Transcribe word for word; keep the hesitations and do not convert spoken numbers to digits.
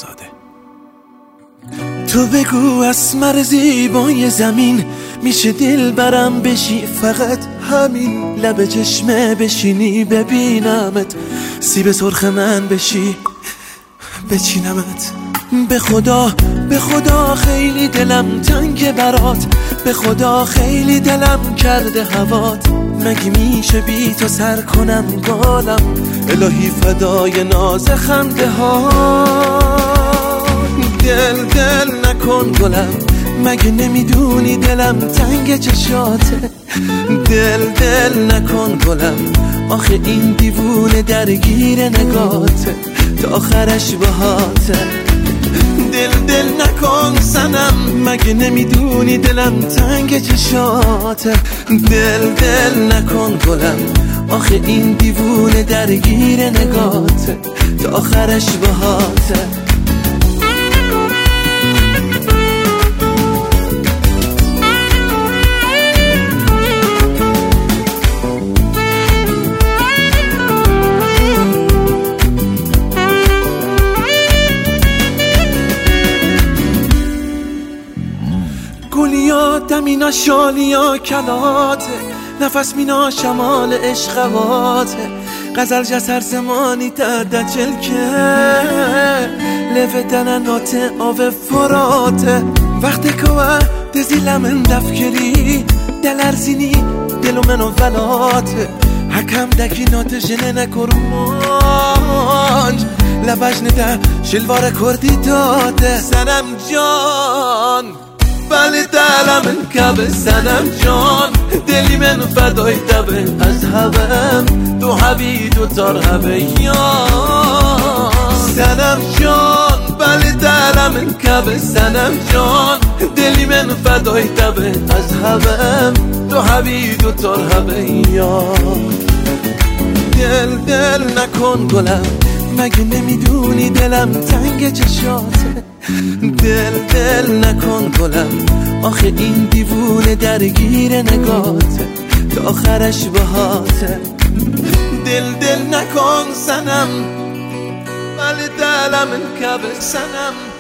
آزاده. تو بگو اسمر زیبای زمین میشه دل برم بشی، فقط همین لب چشمه بشینی ببینمت، سیب سرخ من بشی بچینمت. به خدا به خدا خیلی دلم تنگ برات، به خدا خیلی دلم کرده هوات، مگه میشه بی تو سر کنم گالم، الهی فدای ناز خنده ها. دل دل نکن گلم، مگه نمیدونی دلم تنگ چشاته، دل دل نکن گلم، آخه این دیوونه درگیر نگاته تا آخرش بهاته. دل دل نکن سنم، مگه نمیدونی دلم تنگ چشاته، دل دل نکن گلم، آخه این دیوونه درگیر نگاته تا آخرش بهاته. گلیا دمینا شالیا کلاته، نفس مینا شمال عشقواته، غزل جسر زمانی درد جلکه، لفه دننات آو فراته، وقتی که دزیلم اندفکری دلرزینی دلو منو ولاته، حکم دکی نات جنه نکرمانج لبجنه ده شلوار کردی داده. سنم جان بله دلم کبه، سنم جان دلی من فدای دبه، از هوام دو حبی دو تار هبه یا سنم جان. بله دلم کبه، سنم جان دلی من فدای دبه، از هوام دو حبی دو تار هبه یا. دل دل نکن گلم، مگه نمیدونی دلم تنگ چشاته، دل دل نکن گلم، آخه این دیوونه درگیر نگاته تا آخرش بهاته. دل دل نکن سنم، ولی دلم انکبه سنم.